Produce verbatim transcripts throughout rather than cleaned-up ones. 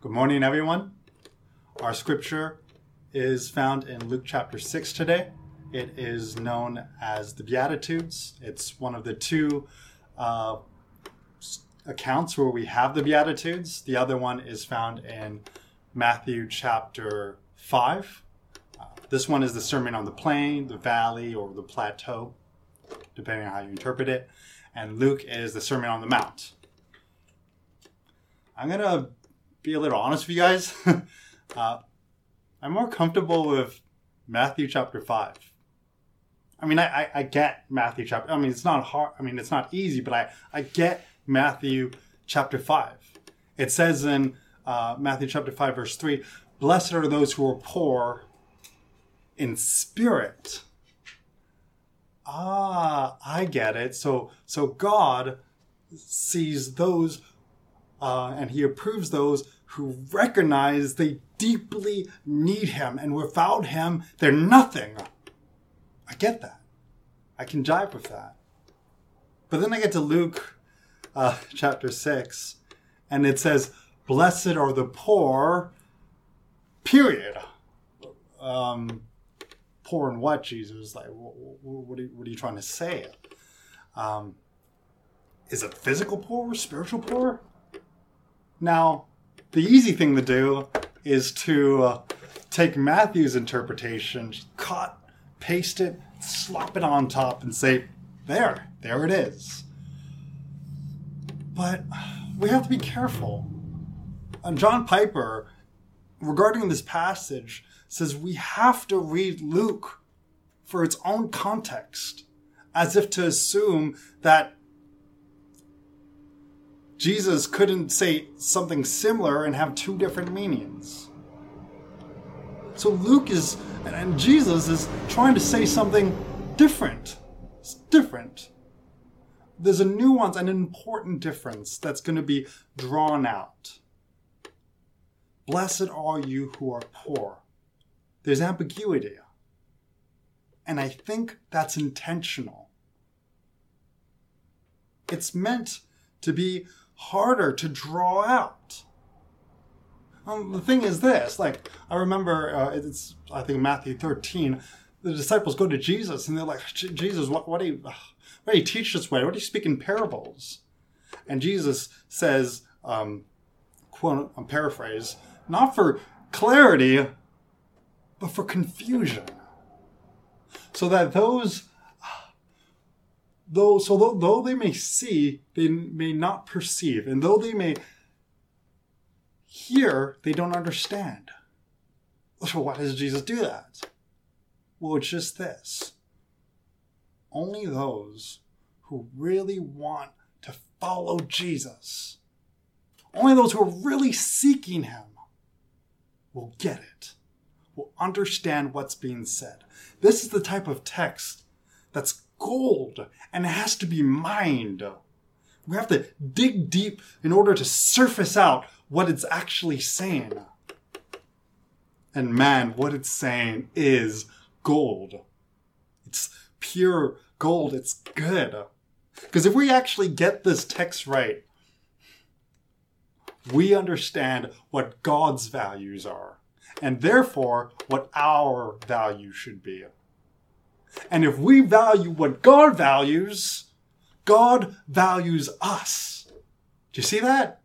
Good morning, everyone. Our scripture is found in Luke chapter six today. It is known as the Beatitudes. It's one of the two uh, accounts where we have the Beatitudes. The other one is found in Matthew chapter five. Uh, this one is the Sermon on the Plain, the Valley, or the Plateau, depending on how you interpret it. And Luke is the Sermon on the Mount. I'm going to be a little honest with you guys. uh, I'm more comfortable with Matthew chapter five. I mean, I, I, I get Matthew chapter. I mean, it's not hard. I mean, it's not easy, but I, I get Matthew chapter five. It says in uh, Matthew chapter five, verse three, "Blessed are those who are poor in spirit." Ah, I get it. So, so God sees those uh, and he approves those who recognize they deeply need him, and without him, they're nothing. I get that. I can jive with that. But then I get to Luke uh, chapter six, and it says, "Blessed are the poor," period. Um, poor in what, Jesus? Like, what, what, are, you, what are you trying to say? Um, is it physical poor, spiritual poor? Now, the easy thing to do is to uh, take Matthew's interpretation, just cut, paste it, slop it on top, and say, there, there it is. But we have to be careful. And John Piper, regarding this passage, says we have to read Luke for its own context, as if to assume that Jesus couldn't say something similar and have two different meanings. So Luke is, and Jesus is trying to say something different. It's different. There's a nuance and an important difference that's going to be drawn out. Blessed are you who are poor. There's ambiguity. And I think that's intentional. It's meant to be harder to draw out. Um, the thing is this, like, I remember, uh, it's, I think, Matthew thirteen, the disciples go to Jesus and they're like, Jesus, what, what do you, what do you teach this way? What do you speak in parables? And Jesus says, um, quote, I'm paraphrase, not for clarity, but for confusion. So that those Though, so though, though they may see, they may not perceive. And though they may hear, they don't understand. So why does Jesus do that? Well, it's just this. Only those who really want to follow Jesus, only those who are really seeking him, will get it, will understand what's being said. This is the type of text that's gold, and it has to be mined. We have to dig deep in order to surface out what it's actually saying. And man, what it's saying is gold. It's pure gold. It's good. Because if we actually get this text right, we understand what God's values are, and therefore what our value should be. And if we value what God values, God values us. Do you see that?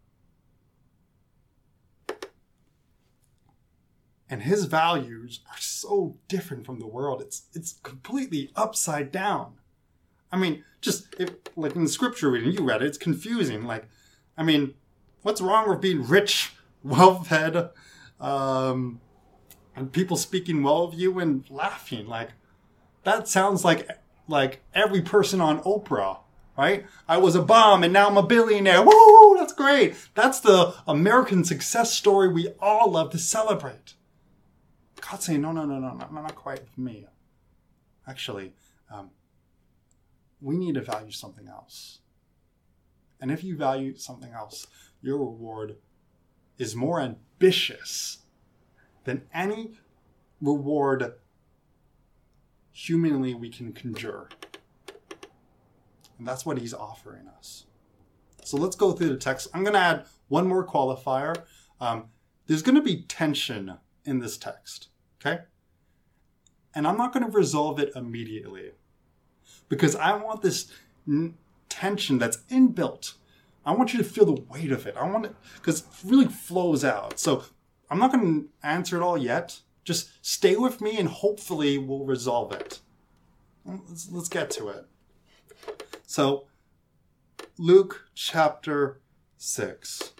And his values are so different from the world. It's it's completely upside down. I mean, just if, like in the scripture reading, you read it, it's confusing. Like, I mean, what's wrong with being rich, well-fed, um, and people speaking well of you and laughing? Like, that sounds like like every person on Oprah, right? I was a bum and now I'm a billionaire. Woo, that's great. That's the American success story we all love to celebrate. God's saying, no, no, no, no, no, not quite with me. Actually, um, we need to value something else. And if you value something else, your reward is more ambitious than any reward humanly we can conjure. And that's what he's offering us. So let's go through the text. I'm going to add one more qualifier. Um, there's going to be tension in this text, okay? And I'm not going to resolve it immediately because I want this n- tension that's inbuilt. I want you to feel the weight of it. I want it because it really flows out. So I'm not going to answer it all yet. Just stay with me and hopefully we'll resolve it. Let's, let's get to it. So Luke chapter six,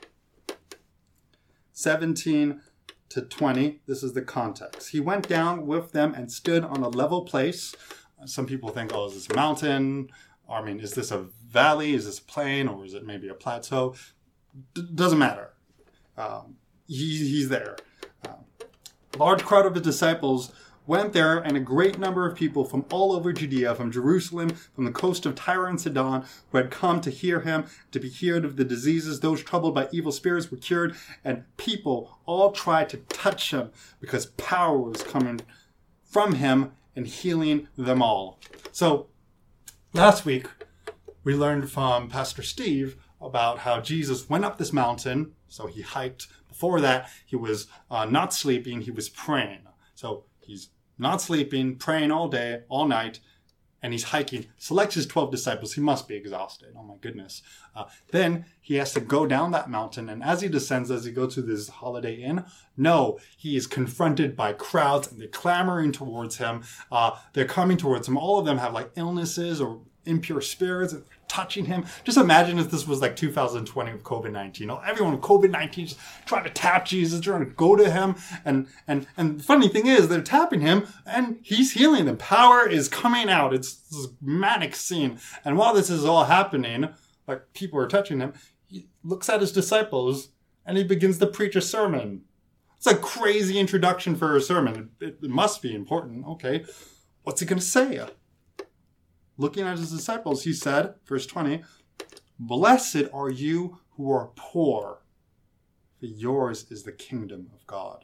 seventeen to twenty. This is the context. He went down with them and stood on a level place. Some people think, oh, is this a mountain? I mean, is this a valley? Is this a plain? Or is it maybe a plateau? D- doesn't matter. Um, he, he's there. Um, large crowd of the disciples went there, and a great number of people from all over Judea, from Jerusalem, from the coast of Tyre and Sidon, who had come to hear him, to be healed of the diseases. Those troubled by evil spirits were cured, and people all tried to touch him because power was coming from him and healing them all. So last week, we learned from Pastor Steve about how Jesus went up this mountain. So he hiked. Before that, he was uh, not sleeping. He was praying. So he's not sleeping, praying all day, all night, and he's hiking. Selects his twelve disciples. He must be exhausted. Oh my goodness. Uh, then he has to go down that mountain. And as he descends, as he goes to this Holiday Inn, no, he is confronted by crowds and they're clamoring towards him. Uh, they're coming towards him. All of them have like illnesses or impure spirits touching him. Just imagine if this was like two thousand twenty with covid nineteen. You know, everyone with covid nineteen just trying to tap Jesus, trying to go to him. And, and, and the funny thing is they're tapping him and he's healing them. Power is coming out. It's this manic scene. And while this is all happening, like people are touching him, he looks at his disciples and he begins to preach a sermon. It's a crazy introduction for a sermon. It, it must be important. Okay. What's he going to say? Looking at his disciples, he said, verse twenty, "Blessed are you who are poor, for yours is the kingdom of God."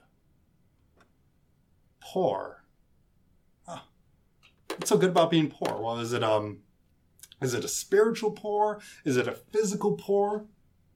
Poor. Oh, what's so good about being poor? Well, is it um, is it a spiritual poor? Is it a physical poor?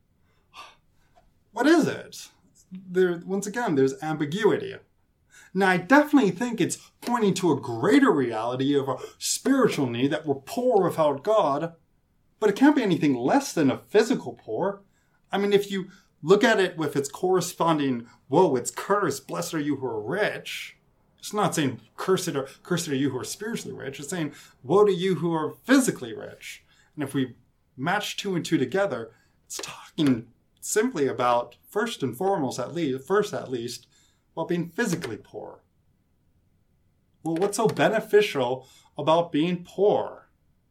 What is it? There, once again, there's ambiguity. Now, I definitely think it's pointing to a greater reality of a spiritual need that we're poor without God, but it can't be anything less than a physical poor. I mean, if you look at it with its corresponding, woe, it's cursed, blessed are you who are rich. It's not saying cursed are, cursed are you who are spiritually rich. It's saying woe to you who are physically rich. And if we match two and two together, it's talking simply about, first and foremost at least, first at least, about being physically poor. Well, what's so beneficial about being poor?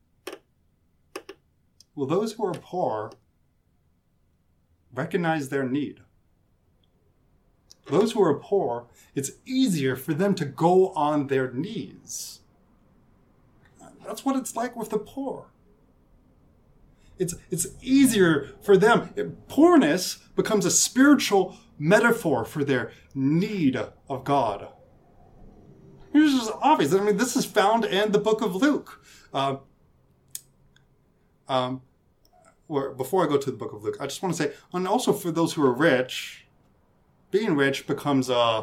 Well, those who are poor recognize their need. Those who are poor, it's easier for them to go on their knees. That's what it's like with the poor. It's, it's easier for them. Poorness becomes a spiritual metaphor for their need of God. This is obvious. I mean, this is found in the book of Luke. Uh, um, or before I go to the book of Luke, I just want to say, and also for those who are rich, being rich becomes a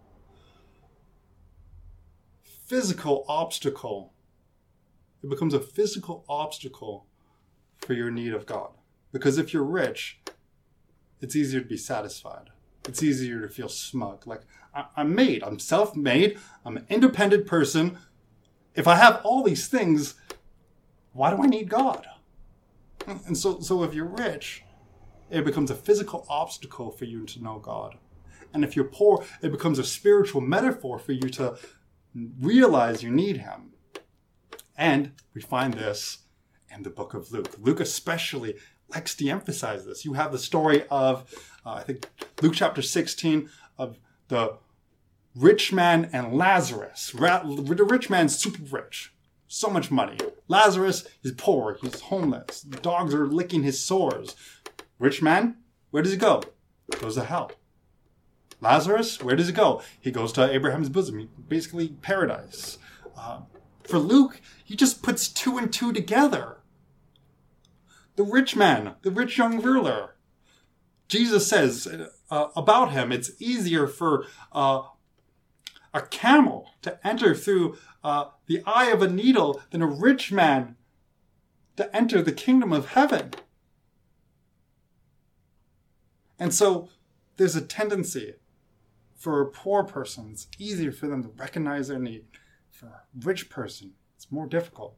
physical obstacle. It becomes a physical obstacle for your need of God. Because if you're rich, it's easier to be satisfied. It's easier to feel smug. Like, I- I'm made. I'm self-made. I'm an independent person. If I have all these things, why do I need God? And so, so if you're rich, it becomes a physical obstacle for you to know God. And if you're poor, it becomes a spiritual metaphor for you to realize you need him. And we find this in the book of Luke. Luke especially likes to emphasize this. You have the story of, uh, I think, Luke chapter sixteen, of the rich man and Lazarus. Ra- the rich man's super rich. So much money. Lazarus is poor. He's homeless. Dogs are licking his sores. Rich man, where does he go? He goes to hell. Lazarus, where does he go? He goes to Abraham's bosom. Basically paradise. Uh, for Luke, he just puts two and two together. The rich man, the rich young ruler, Jesus says uh, about him, it's easier for uh, a camel to enter through uh, the eye of a needle than a rich man to enter the kingdom of heaven. And so there's a tendency for a poor person, it's easier for them to recognize their need. For a rich person, it's more difficult.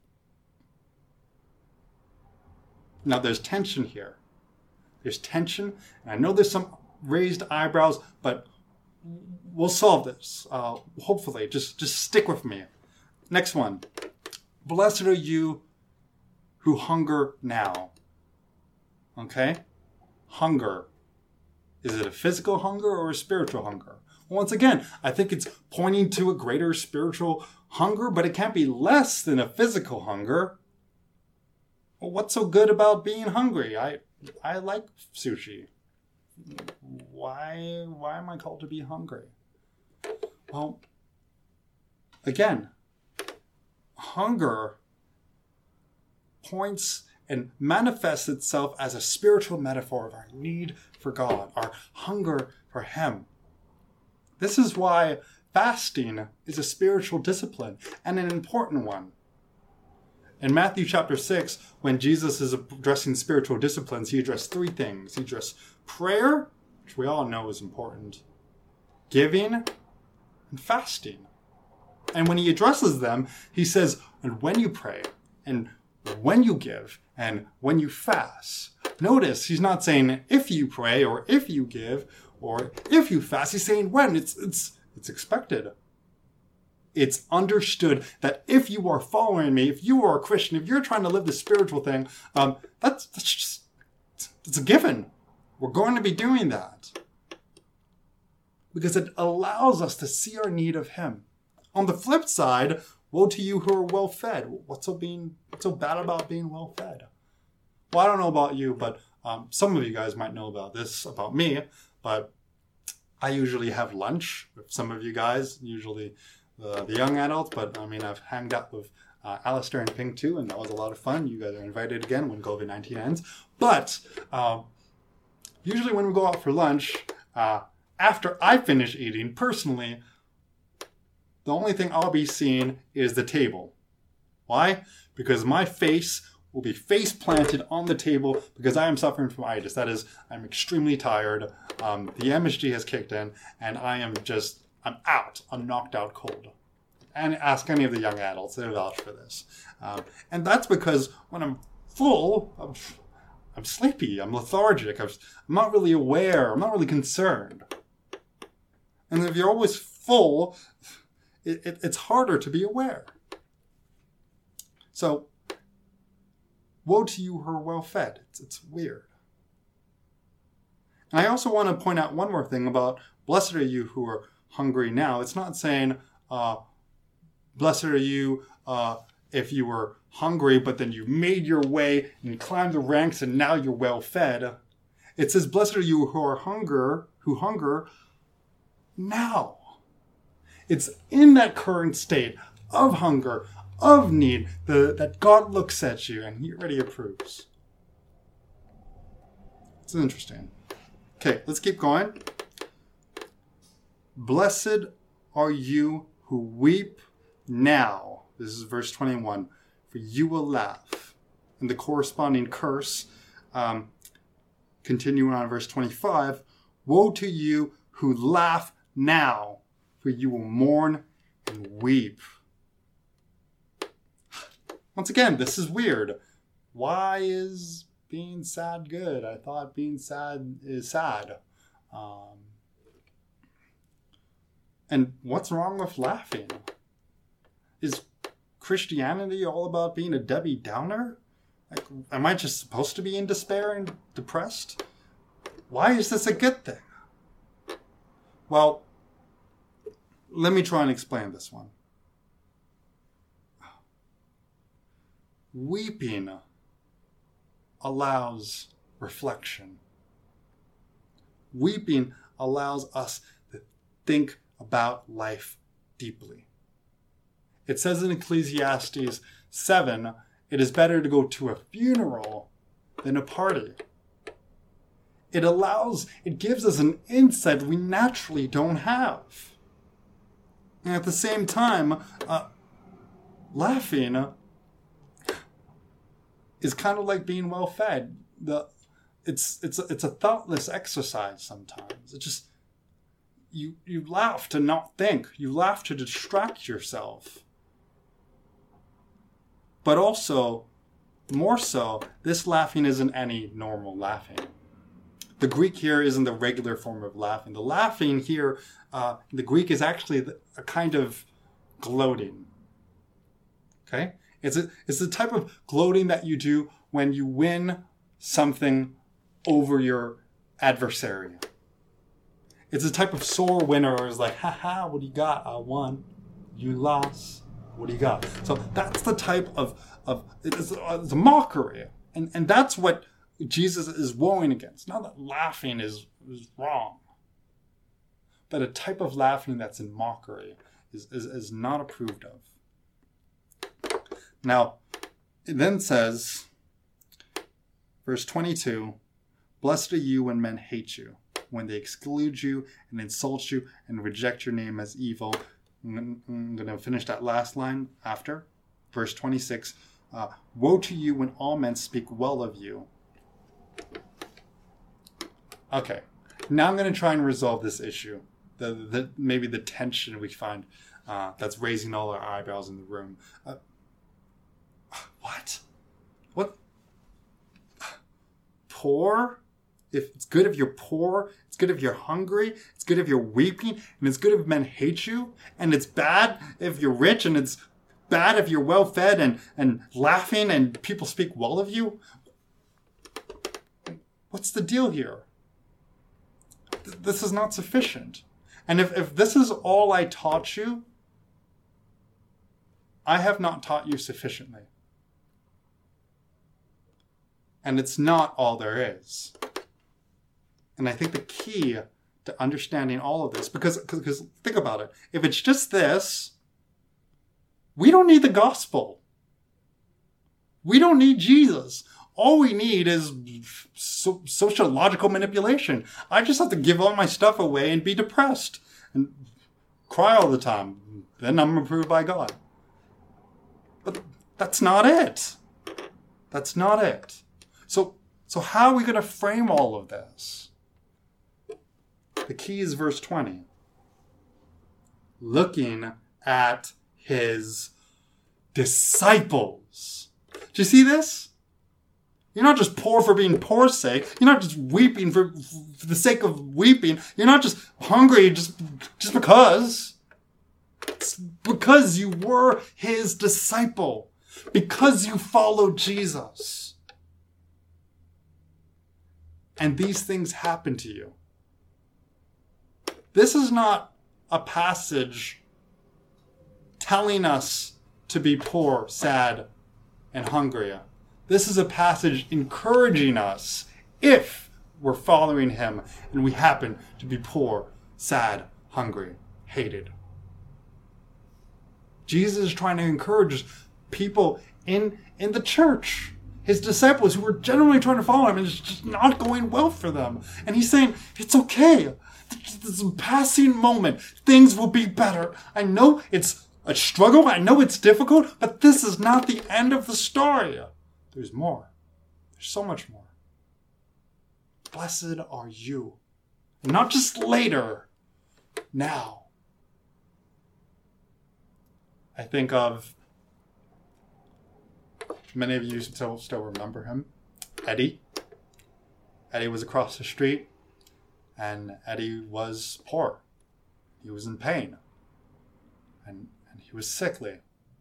Now there's tension here. There's tension, and I know there's some raised eyebrows, but we'll solve this. Uh, hopefully, just, just stick with me. Next one. Blessed are you who hunger now. Okay? Hunger. Is it a physical hunger or a spiritual hunger? Once again, I think it's pointing to a greater spiritual hunger, but it can't be less than a physical hunger. Well, what's so good about being hungry? I I like sushi. Why why am I called to be hungry? Well, again, hunger points and manifests itself as a spiritual metaphor of our need for God, our hunger for Him. This is why fasting is a spiritual discipline and an important one. In Matthew chapter six, when Jesus is addressing spiritual disciplines, he addressed three things. He addressed prayer, which we all know is important, giving, and fasting. And when he addresses them, he says, and when you pray, and when you give, and when you fast. Notice he's not saying if you pray, or if you give, or if you fast. He's saying when. It's, it's, it's expected. It's understood that if you are following me, if you are a Christian, if you're trying to live the spiritual thing, um, that's, that's just, it's a given. We're going to be doing that. Because it allows us to see our need of Him. On the flip side, woe to you who are well fed. What's so being, what's so bad about being well fed? Well, I don't know about you, but um, some of you guys might know about this, about me, but I usually have lunch with some of you guys, usually Uh, the young adults, but I mean, I've hanged out with uh, Alistair and Ping too, and that was a lot of fun. You guys are invited again when COVID nineteen ends. But uh, usually when we go out for lunch, uh, after I finish eating, personally, the only thing I'll be seeing is the table. Why? Because my face will be face planted on the table because I am suffering from itis. That is, I'm extremely tired. Um, the M S G has kicked in, and I am just I'm out. I'm knocked out cold. And ask any of the young adults. They'll vouch for this. Um, and that's because when I'm full, I'm, I'm sleepy. I'm lethargic. I'm, I'm not really aware. I'm not really concerned. And if you're always full, it, it, it's harder to be aware. So, woe to you who are well fed. It's, it's weird. And I also want to point out one more thing about blessed are you who are hungry now. It's not saying, uh, blessed are you uh, if you were hungry, but then you made your way and climbed the ranks and now you're well fed. It says, blessed are you who are hunger, who hunger now. It's in that current state of hunger, of need, the, that God looks at you and He already approves. It's interesting. Okay, let's keep going. Blessed are you who weep now. This is verse twenty-one. For you will laugh. And the corresponding curse, um, continuing on verse twenty-five. Woe to you who laugh now, for you will mourn and weep. Once again, this is weird. Why is being sad good? I thought being sad is sad. Um, And what's wrong with laughing? Is Christianity all about being a Debbie Downer? Like, am I just supposed to be in despair and depressed? Why is this a good thing? Well, let me try and explain this one. Weeping allows reflection. Weeping allows us to think about life deeply. It says in Ecclesiastes seven, it is better to go to a funeral than a party. it allows, it gives us an insight we naturally don't have. And at the same time, uh, laughing uh, is kind of like being well fed. The it's it's it's a thoughtless exercise sometimes. It just you you laugh to not think. You laugh to distract yourself. But also, more so, this laughing isn't any normal laughing. The Greek here isn't the regular form of laughing. The laughing here, uh, the Greek is actually a kind of gloating. Okay? It's a, it's the type of gloating that you do when you win something over your adversary. It's a type of sore winner where it's like, haha, what do you got? I won. You lost. What do you got? So that's the type of, of it's, a, it's a mockery. And, and that's what Jesus is warring against. Not that laughing is, is wrong, but a type of laughing that's in mockery is, is, is not approved of. Now, it then says, verse twenty-two, blessed are you when men hate you, when they exclude you and insult you and reject your name as evil. I'm going to finish that last line after. Verse twenty-six, uh, woe to you when all men speak well of you. Okay, now I'm going to try and resolve this issue. The, the maybe the tension we find uh, that's raising all our eyebrows in the room. Uh, what? What? Poor? If it's good if you're poor, it's good if you're hungry, it's good if you're weeping, and it's good if men hate you, and it's bad if you're rich, and it's bad if you're well-fed and, and laughing and people speak well of you? What's the deal here? This is not sufficient. And if, if this is all I taught you, I have not taught you sufficiently. And it's not all there is. And I think the key to understanding all of this, because, because think about it, if it's just this, we don't need the gospel. We don't need Jesus. All we need is so, sociological manipulation. I just have to give all my stuff away and be depressed and cry all the time. Then I'm approved by God. But that's not it. That's not it. So, so how are we going to frame all of this? The key is verse twenty. Looking at his disciples. Do you see this? You're not just poor for being poor's sake. You're not just weeping for, for the sake of weeping. You're not just hungry just, just because. It's because you were his disciple. Because you followed Jesus. And these things happen to you. This is not a passage telling us to be poor, sad, and hungry. This is a passage encouraging us if we're following him and we happen to be poor, sad, hungry, hated. Jesus is trying to encourage people in, in the church, his disciples who were generally trying to follow him and it's just not going well for them. And he's saying, it's okay. This is a passing moment. Things will be better. I know it's a struggle. I know it's difficult, but this is not the end of the story. There's more. There's so much more. Blessed are you. And not just later, now. I think of, many of you still, still remember him, Eddie. Eddie was across the street, and Eddie was poor. He was in pain. And, and he was sickly.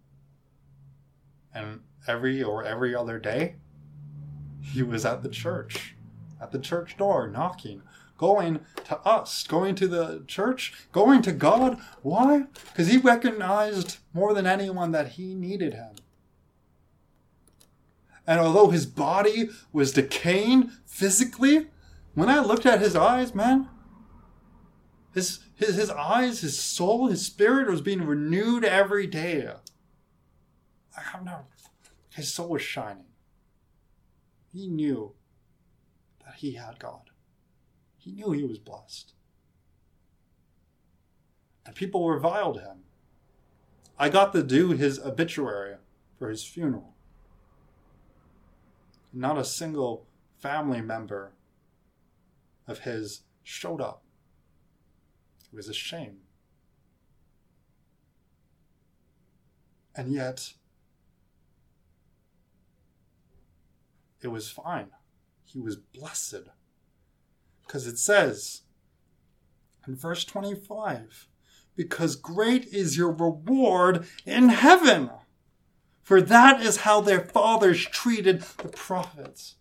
And every or every other day, he was at the church, at the church door, knocking, going to us, going to the church, going to God. Why? Because he recognized more than anyone that he needed him. And although his body was decaying physically, when I looked at his eyes, man, his, his, his eyes, his soul, his spirit was being renewed every day. I don't know. His soul was shining. He knew that he had God. He knew he was blessed. And people reviled him. I got to do his obituary for his funeral. Not a single family member of his showed up. It was a shame. And yet, it was fine. He was blessed. Because it says in verse twenty-five, because great is your reward in heaven. For that is how their fathers treated the prophets.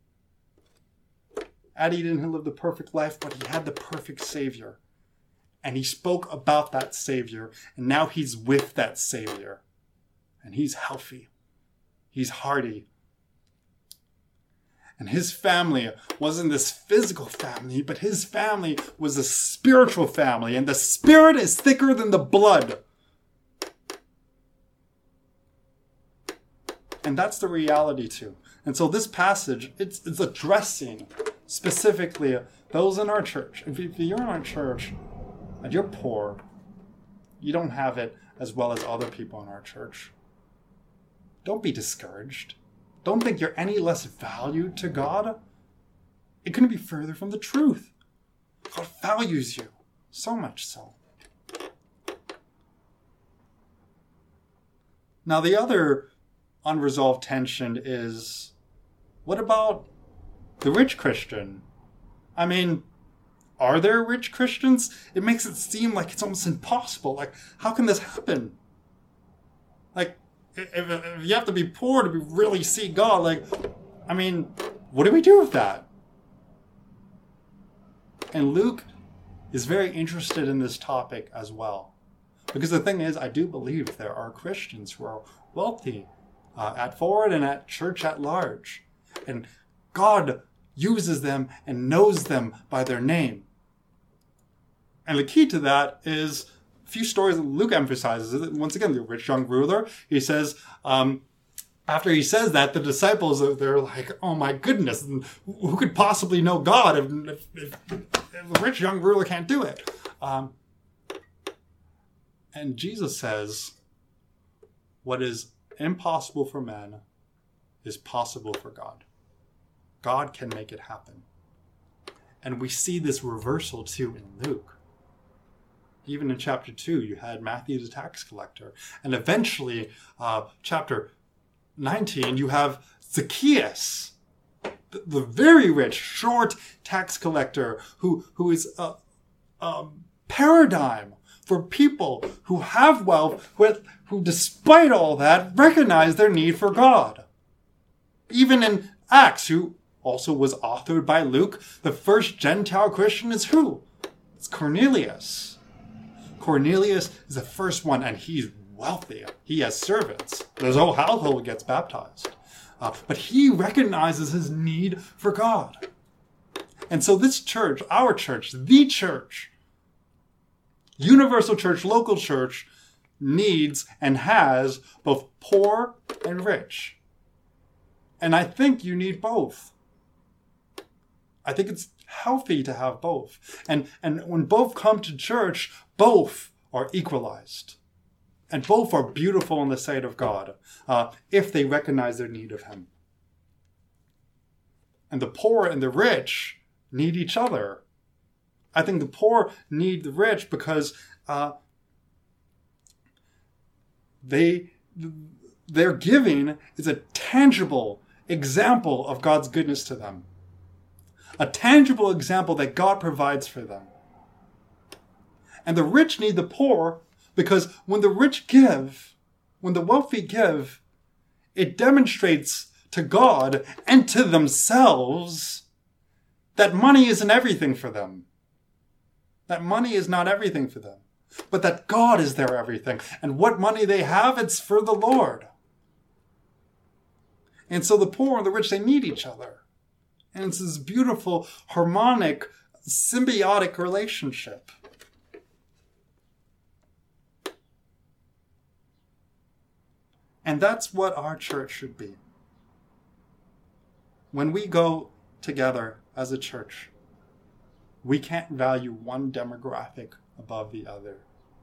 Addie didn't live the perfect life, but he had the perfect Savior. And he spoke about that Savior, and now he's with that Savior. And he's healthy. He's hearty. And his family wasn't this physical family, but his family was a spiritual family. And the spirit is thicker than the blood. And that's the reality too. And so this passage, it's, it's addressing specifically those in our church. If you're in our church and you're poor, you don't have it as well as other people in our church. Don't be discouraged. Don't think you're any less valued to God. It couldn't be further from the truth. God values you, so much so. Now the other unresolved tension is, what about the rich Christian? I mean, are there rich Christians? It makes it seem like it's almost impossible. Like, how can this happen? Like, if, if you have to be poor to be really see God, like, I mean, what do we do with that? And Luke is very interested in this topic as well. Because the thing is, I do believe there are Christians who are wealthy uh, at Forward and at church at large. And God uses them and knows them by their name. And the key to that is a few stories that Luke emphasizes. Once again, the rich young ruler, he says, um, after he says that, the disciples, they're like, oh my goodness, who could possibly know God if, if, if the rich young ruler can't do it? Um, and Jesus says, what is impossible for man is possible for God. God can make it happen. And we see this reversal too in Luke. Even in chapter two, you had Matthew the tax collector. And eventually, uh, chapter nineteen, you have Zacchaeus, the, the very rich, short tax collector who, who is a, a paradigm for people who have wealth, who, who despite all that, recognize their need for God. Even in Acts, who also was authored by Luke, the first Gentile Christian is who? It's Cornelius. Cornelius is the first one, and he's wealthy. He has servants. His whole household gets baptized. Uh, but he recognizes his need for God. And so this church, our church, the church, universal church, local church, needs and has both poor and rich. And I think you need both. I think it's healthy to have both. And, and when both come to church, both are equalized. And both are beautiful in the sight of God, uh, if they recognize their need of Him. And the poor and the rich need each other. I think the poor need the rich because uh, they their giving is a tangible example of God's goodness to them. A tangible example that God provides for them. And the rich need the poor because when the rich give, when the wealthy give, it demonstrates to God and to themselves that money isn't everything for them. That money is not everything for them. But that God is their everything. And what money they have, it's for the Lord. And so the poor and the rich, they need each other. And it's this beautiful, harmonic, symbiotic relationship. And that's what our church should be. When we go together as a church, We can't value one demographic above the other.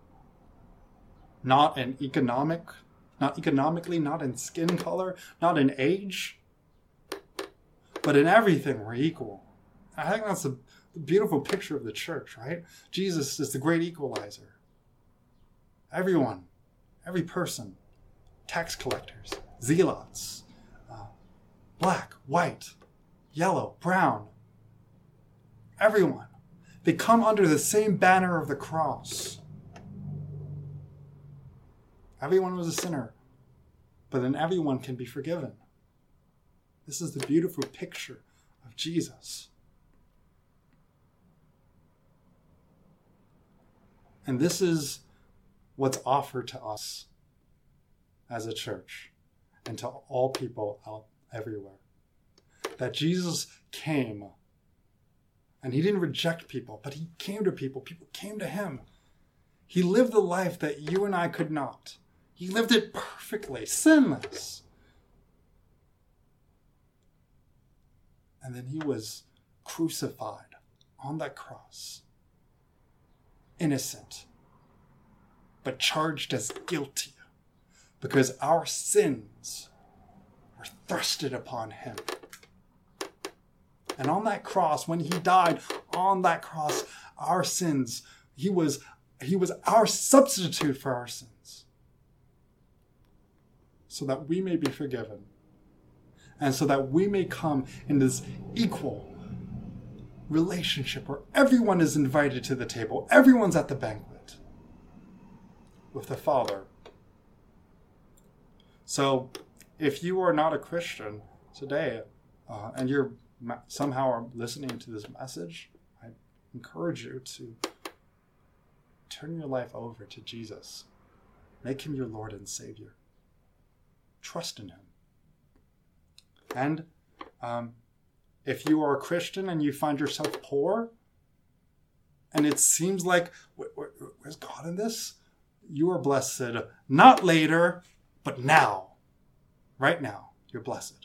Not in economic, not economically, not in skin color, not in age, but in everything we're equal. I think that's a beautiful picture of the church, right? Jesus is the great equalizer. Everyone, every person, tax collectors, zealots, uh, black, white, yellow, brown, everyone. They come under the same banner of the cross. Everyone was a sinner, but then everyone can be forgiven. This is the beautiful picture of Jesus. And this is what's offered to us as a church and to all people out everywhere. That Jesus came, and he didn't reject people, but he came to people. People came to him. He lived the life that you and I could not. He lived it perfectly, sinless. And then he was crucified on that cross. Innocent, but charged as guilty, because our sins were thrusted upon him. And on that cross, when he died on that cross, our sins, he was, he was our substitute for our sins, so that we may be forgiven, and so that we may come in this equal relationship where everyone is invited to the table, everyone's at the banquet with the Father. So if you are not a Christian today, uh, and you're somehow are listening to this message, I encourage you to turn your life over to Jesus. Make him your Lord and Savior. Trust in him. And um, if you are a Christian and you find yourself poor, and it seems like, wh- wh- where's God in this? You are blessed, not later, but now. Right now, you're blessed.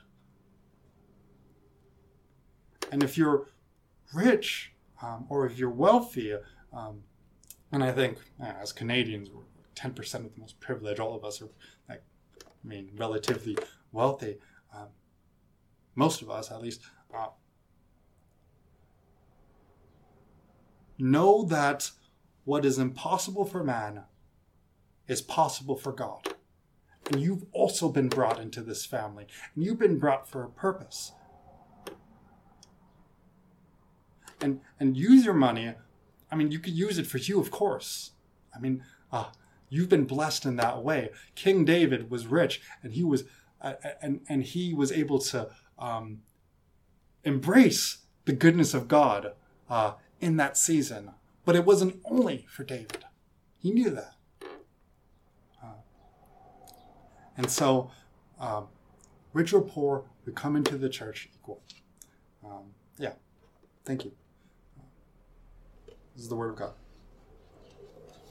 And if you're rich, um, or if you're wealthy, um, and I think uh, as Canadians, we're ten percent of the most privileged. All of us are, like, I mean, relatively wealthy. Um, most of us, at least. Uh, know that what is impossible for man is possible for God. And you've also been brought into this family. And you've been brought for a purpose. And and use your money. I mean, you could use it for you, of course. I mean, uh, you've been blessed in that way. King David was rich, and he was, uh, and and he was able to um, embrace the goodness of God uh, in that season. But it wasn't only for David. He knew that. Uh, and so, um, rich or poor, we come into the church equal. Um, yeah. Thank you. This is the word of God.